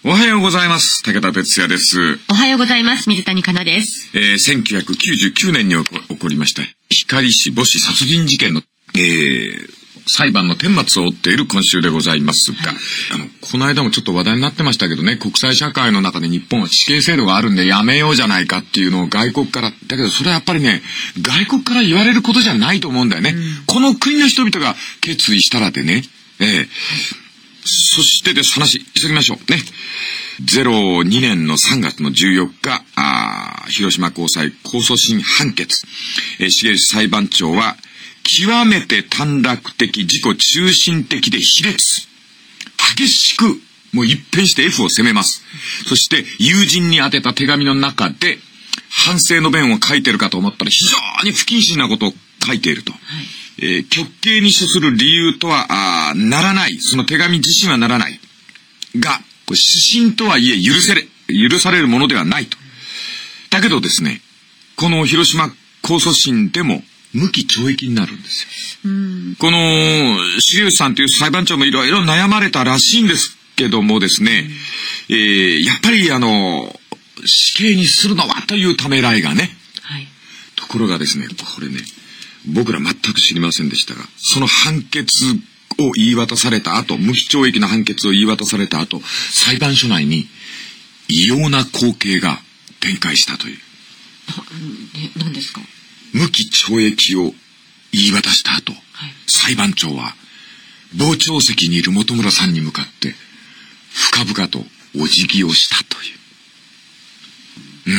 おはようございます。武田哲也です。 おはようございます。水谷香奈です。 1999年に起こりました光市母子殺人事件の、裁判の顛末を追っている今週でございますが、この間もちょっと話題になってましたけどね、国際社会の中で日本は死刑制度があるんでやめようじゃないかっていうのを外国から、だけどそれはやっぱりね、外国から言われることじゃないと思うんだよね。この国の人々が決意したらでね、そしてです、話急ぎましょうね。02年の3月の14日、広島高裁控訴審判決。重吉裁判長は、極めて短絡的、自己中心的で卑劣。激しく、もう一変して F を責めます。そして、友人に宛てた手紙の中で、反省の弁を書いてるかと思ったら、非常に不謹慎なことを書いていると。極刑に処する理由とはならない。その手紙自身はならない。が、指針とはいえ許されるものではないと。だけどですね、この広島控訴審でも無期懲役になるんですよ。この重吉さんという裁判長もいろいろ悩まれたらしいんですけどもですね、やっぱり死刑にするのはというためらいがね。ところがですね、これね、僕ら全く知りませんでしたが、その判決を言い渡された後、無期懲役の判決を言い渡された後、裁判所内に異様な光景が展開したという。 何ですか？ 無期懲役を言い渡した後、裁判長は傍聴席にいる本村さんに向かって深々とお辞儀をしたという。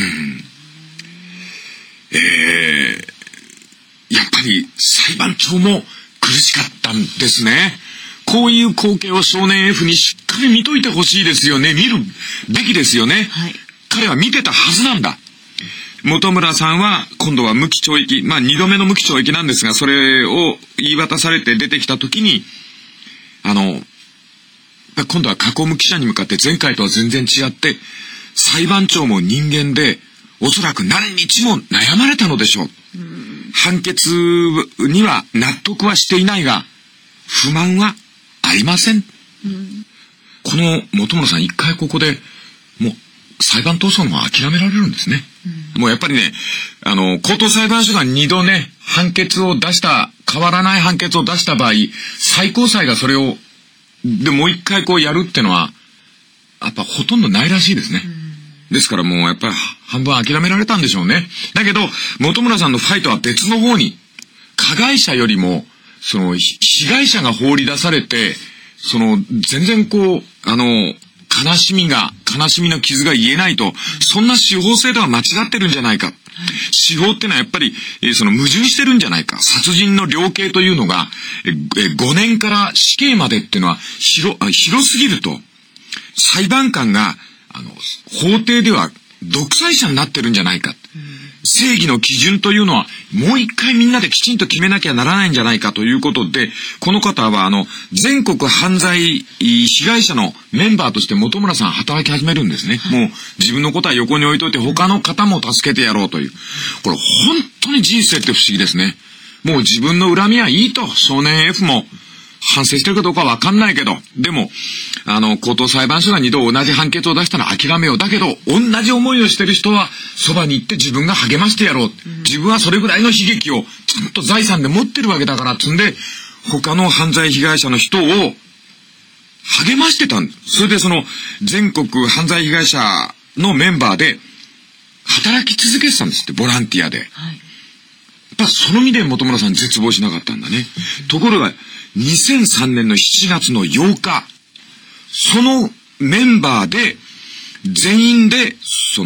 やっぱり裁判長も苦しかったんですね。こういう光景を少年 F にしっかり見といてほしいですよね。見るべきですよね。彼は見てたはずなんだ。本村さんは今度は無期懲役、2度目の無期懲役なんですが、それを言い渡されて出てきた時に、今度は囲む記者に向かって前回とは全然違って、裁判長も人間で、おそらく何日も悩まれたのでしょう。判決には納得はしていないが、不満はありません。この本村さん一回ここで、もう裁判闘争も諦められるんですね。もうやっぱりね、高等裁判所が2度ね、判決を出した、変わらない判決を出した場合、最高裁がそれを、でもう一回こうやるってのは、やっぱほとんどないらしいですね。ですからもうやっぱり半分諦められたんでしょうね。だけど、本村さんのファイトは別の方に、加害者よりも、その、被害者が放り出されて、その、全然こう、悲しみの傷が言えないと、そんな司法制度は間違ってるんじゃないか。司法ってのはやっぱり、その矛盾してるんじゃないか。殺人の量刑というのが、5年から死刑までっていうのは広すぎると。裁判官が、法廷では独裁者になってるんじゃないか。正義の基準というのはもう一回みんなできちんと決めなきゃならないんじゃないかということで、この方は全国犯罪被害者のメンバーとして本村さん働き始めるんですね。もう自分のことは横に置いといて他の方も助けてやろうという。これ本当に人生って不思議ですね。もう自分の恨みはいいと、少年 F も反省してるかどうかわかんないけど、でも、高等裁判所が2度同じ判決を出したら諦めよう。だけど、同じ思いをしてる人は、そばに行って自分が励ましてやろう。自分はそれぐらいの悲劇を、ちゃんと財産で持ってるわけだから、つんで、他の犯罪被害者の人を、励ましてたんです。それで全国犯罪被害者のメンバーで、働き続けてたんですって、ボランティアで。やっぱその意味で本村さん絶望しなかったんだね。ところが、2003年の7月の8日、そのメンバーで、全員で、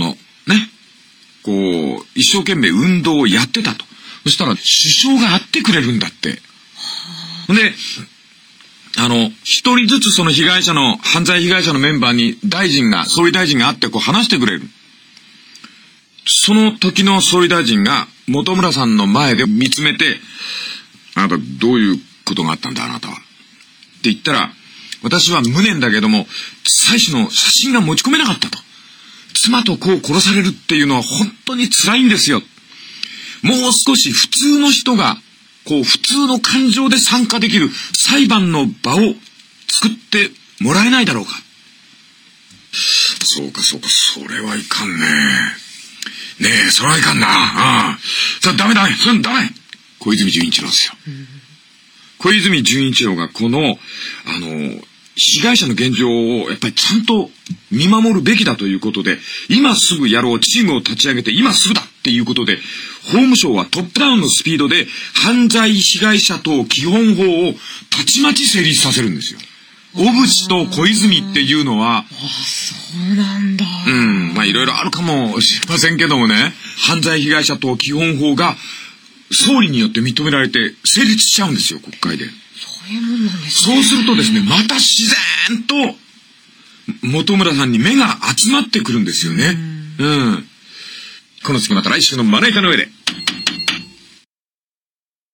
一生懸命運動をやってたと。そしたら、首相が会ってくれるんだって。で、一人ずつその犯罪被害者のメンバーに総理大臣が会って話してくれる。その時の総理大臣が、本村さんの前で見つめて、あなたどういうことがあったんだあなたは。って言ったら、私は無念だけども、妻子の写真が持ち込めなかったと。妻と子を殺されるっていうのは本当に辛いんですよ。もう少し普通の人が、普通の感情で参加できる裁判の場を作ってもらえないだろうか。 そうか。それはいかんね。ねえ、それはいかんな。さあ、ダメ。それダメ。小泉純一郎ですよ。小泉純一郎がこの、被害者の現状をやっぱりちゃんと見守るべきだということで、今すぐやろう、チームを立ち上げて今すぐだっていうことで、法務省はトップダウンのスピードで犯罪被害者等基本法をたちまち成立させるんですよ。小渕と小泉っていうのは、 そうなんだ。 まあいろいろあるかもしれませんけどもね、犯罪被害者等基本法が総理によって認められて成立しちゃうんですよ、国会で。 そういうもんなんですね。 そうするとですね、また自然と本村さんに目が集まってくるんですよね。この次また来週のまな板の上で。